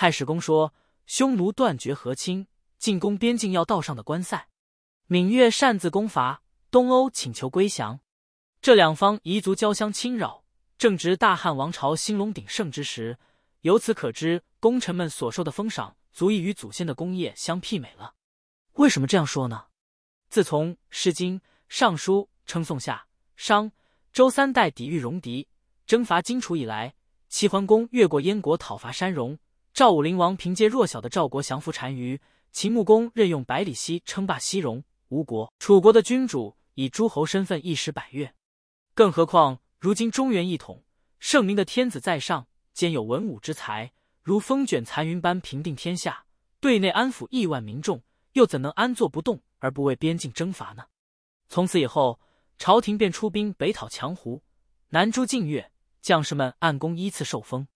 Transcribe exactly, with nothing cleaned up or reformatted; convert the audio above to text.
太史公说，匈奴断绝和亲，进攻边境要道上的关塞。闽越擅自攻伐，东欧请求归降。这两方彝族交相侵扰，正值大汉王朝兴隆鼎盛之时，由此可知，功臣们所受的封赏足以与祖先的功业相媲美了。为什么这样说呢？自从《诗经》《尚书》称宋夏、商、周三代抵御戎狄，征伐荆楚以来，齐桓公越过燕国讨伐山戎，赵武灵王凭借弱小的赵国降服单于，秦穆公任用百里奚称霸西戎、吴国，楚国的君主以诸侯身份一时百越。更何况如今中原一统，圣明的天子在上，兼有文武之才，如风卷残云般平定天下，对内安抚亿万民众，又怎能安坐不动而不为边境征伐呢？从此以后，朝廷便出兵北讨强胡，南诛晋越，将士们按功依次受封。